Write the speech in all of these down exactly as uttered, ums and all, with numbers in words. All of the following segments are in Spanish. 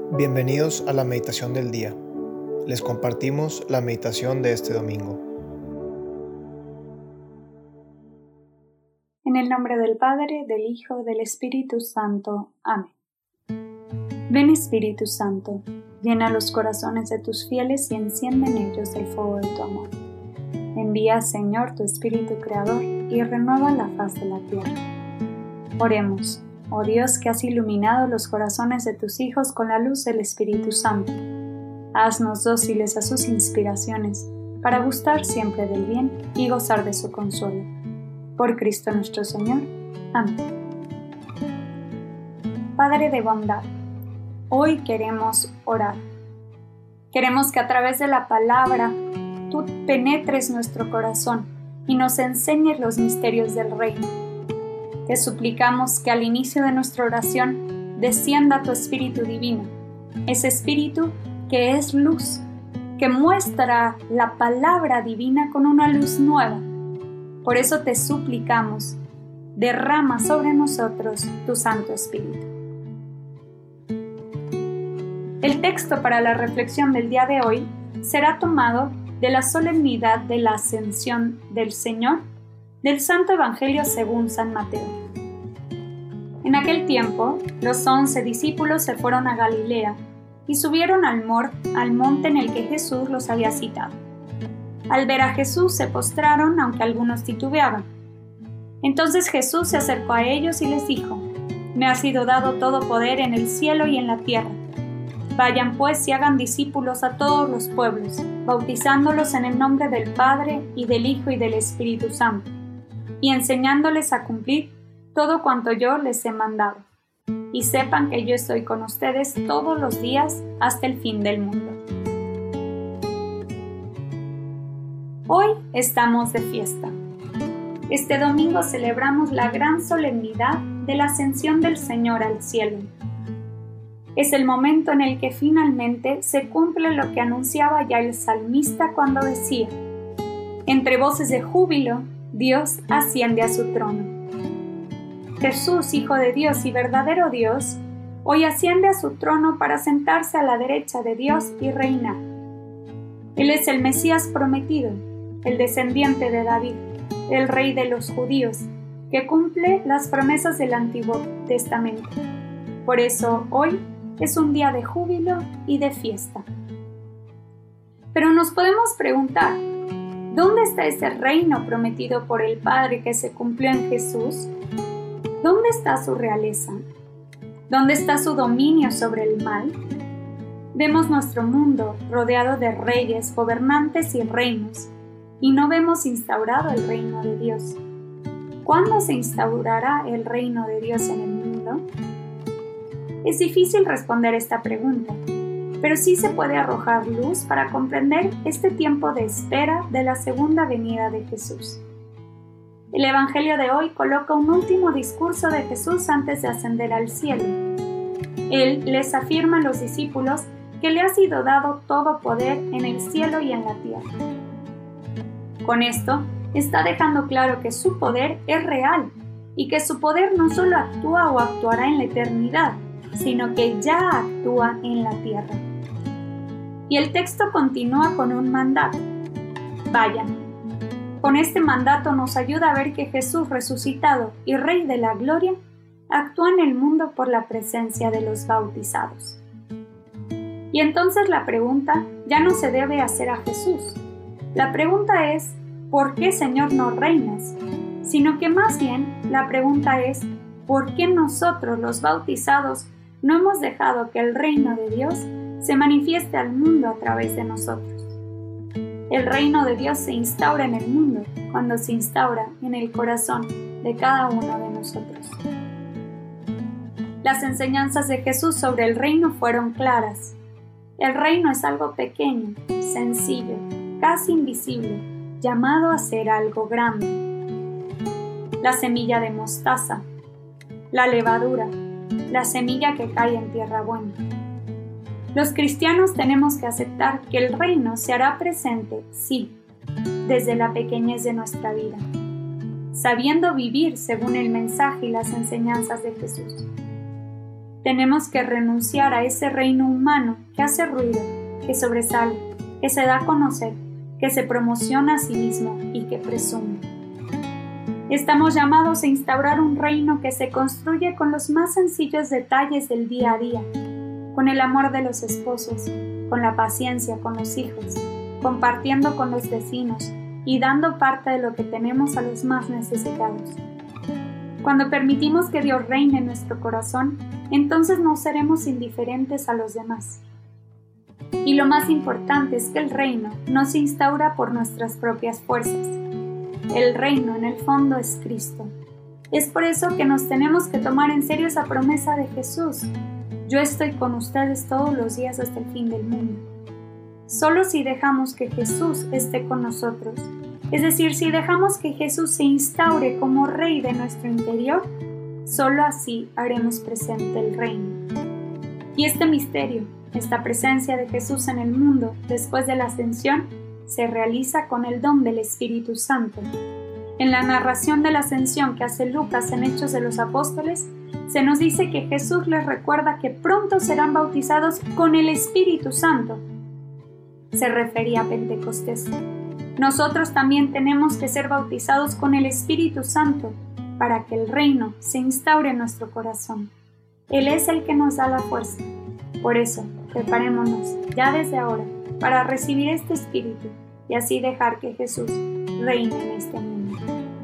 Bienvenidos a la meditación del día. Les compartimos la meditación de este domingo. En el nombre del Padre, del Hijo, del Espíritu Santo. Amén. Ven Espíritu Santo, llena los corazones de tus fieles y enciende en ellos el fuego de tu amor. Envía, Señor, tu Espíritu Creador y renueva la faz de la tierra. Oremos. Oh Dios, que has iluminado los corazones de tus hijos con la luz del Espíritu Santo, haznos dóciles a sus inspiraciones, para gustar siempre del bien y gozar de su consuelo. Por Cristo nuestro Señor. Amén. Padre de bondad, hoy queremos orar. Queremos que a través de la palabra tú penetres nuestro corazón y nos enseñes los misterios del reino. Te suplicamos que al inicio de nuestra oración descienda tu Espíritu Divino, ese Espíritu que es luz, que muestra la palabra divina con una luz nueva. Por eso te suplicamos, derrama sobre nosotros tu Santo Espíritu. El texto para la reflexión del día de hoy será tomado de la solemnidad de la Ascensión del Señor del Santo Evangelio según San Mateo. En aquel tiempo, los once discípulos se fueron a Galilea y subieron al, mor, al monte en el que Jesús los había citado. Al ver a Jesús se postraron, aunque algunos titubeaban. Entonces Jesús se acercó a ellos y les dijo: «Me ha sido dado todo poder en el cielo y en la tierra. Vayan pues y hagan discípulos a todos los pueblos, bautizándolos en el nombre del Padre y del Hijo y del Espíritu Santo, y enseñándoles a cumplir todo cuanto yo les he mandado. Y sepan que yo estoy con ustedes todos los días hasta el fin del mundo». Hoy estamos de fiesta. Este domingo celebramos la gran solemnidad de la ascensión del Señor al cielo. Es el momento en el que finalmente se cumple lo que anunciaba ya el salmista cuando decía: «Entre voces de júbilo, Dios asciende a su trono». Jesús, Hijo de Dios y verdadero Dios, hoy asciende a su trono para sentarse a la derecha de Dios y reinar. Él es el Mesías prometido, el descendiente de David, el Rey de los judíos, que cumple las promesas del Antiguo Testamento. Por eso hoy es un día de júbilo y de fiesta. Pero nos podemos preguntar, ¿dónde está ese reino prometido por el Padre que se cumplió en Jesús? ¿Dónde está su realeza? ¿Dónde está su dominio sobre el mal? Vemos nuestro mundo rodeado de reyes, gobernantes y reinos, y no vemos instaurado el reino de Dios. ¿Cuándo se instaurará el reino de Dios en el mundo? Es difícil responder esta pregunta, pero sí se puede arrojar luz para comprender este tiempo de espera de la segunda venida de Jesús. El Evangelio de hoy coloca un último discurso de Jesús antes de ascender al cielo. Él les afirma a los discípulos que le ha sido dado todo poder en el cielo y en la tierra. Con esto, está dejando claro que su poder es real y que su poder no solo actúa o actuará en la eternidad, sino que ya actúa en la tierra. Y el texto continúa con un mandato: vayan. Con este mandato nos ayuda a ver que Jesús resucitado y Rey de la Gloria actúa en el mundo por la presencia de los bautizados. Y entonces la pregunta ya no se debe hacer a Jesús. La pregunta es: ¿por qué, Señor, no reinas? Sino que más bien la pregunta es: ¿por qué nosotros, los bautizados, no hemos dejado que el reino de Dios se manifieste al mundo a través de nosotros? El reino de Dios se instaura en el mundo cuando se instaura en el corazón de cada uno de nosotros. Las enseñanzas de Jesús sobre el reino fueron claras. El reino es algo pequeño, sencillo, casi invisible, llamado a ser algo grande. La semilla de mostaza, la levadura, la semilla que cae en tierra buena. Los cristianos tenemos que aceptar que el reino se hará presente, sí, desde la pequeñez de nuestra vida, sabiendo vivir según el mensaje y las enseñanzas de Jesús. Tenemos que renunciar a ese reino humano que hace ruido, que sobresale, que se da a conocer, que se promociona a sí mismo y que presume. Estamos llamados a instaurar un reino que se construye con los más sencillos detalles del día a día, con el amor de los esposos, con la paciencia con los hijos, compartiendo con los vecinos y dando parte de lo que tenemos a los más necesitados. Cuando permitimos que Dios reine en nuestro corazón, entonces no seremos indiferentes a los demás. Y lo más importante es que el reino no se instaura por nuestras propias fuerzas. El reino en el fondo es Cristo. Es por eso que nos tenemos que tomar en serio esa promesa de Jesús. Yo estoy con ustedes todos los días hasta el fin del mundo. Solo si dejamos que Jesús esté con nosotros, es decir, si dejamos que Jesús se instaure como Rey de nuestro interior, solo así haremos presente el reino. Y este misterio, esta presencia de Jesús en el mundo después de la ascensión, se realiza con el don del Espíritu Santo. En la narración de la ascensión que hace Lucas en Hechos de los Apóstoles, se nos dice que Jesús les recuerda que pronto serán bautizados con el Espíritu Santo. Se refería a Pentecostés. Nosotros también tenemos que ser bautizados con el Espíritu Santo para que el reino se instaure en nuestro corazón. Él es el que nos da la fuerza. Por eso, preparémonos ya desde ahora para recibir este Espíritu y así dejar que Jesús reine en este mundo.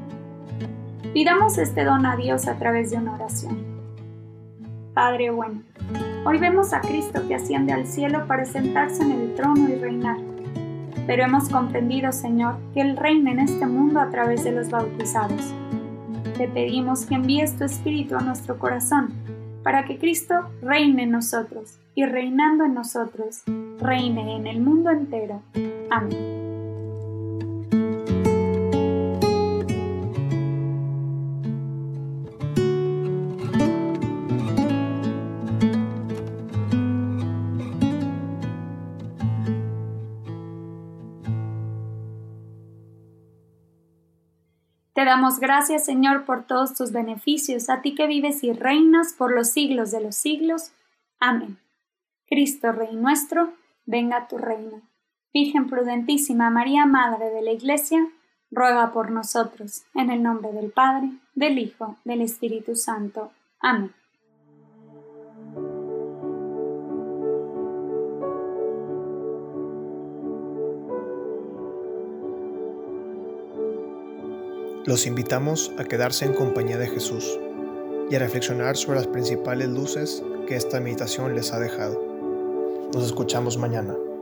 Pidamos este don a Dios a través de una oración. Padre bueno, hoy vemos a Cristo que asciende al cielo para sentarse en el trono y reinar. Pero hemos comprendido, Señor, que Él reina en este mundo a través de los bautizados. Te pedimos que envíes tu Espíritu a nuestro corazón para que Cristo reine en nosotros y reinando en nosotros, reine en el mundo entero. Amén. Te damos gracias, Señor, por todos tus beneficios, a ti que vives y reinas por los siglos de los siglos. Amén. Cristo, Rey nuestro, venga a tu reino. Virgen prudentísima, María, Madre de la Iglesia, ruega por nosotros, en el nombre del Padre, del Hijo, del Espíritu Santo. Amén. Los invitamos a quedarse en compañía de Jesús y a reflexionar sobre las principales luces que esta meditación les ha dejado. Nos escuchamos mañana.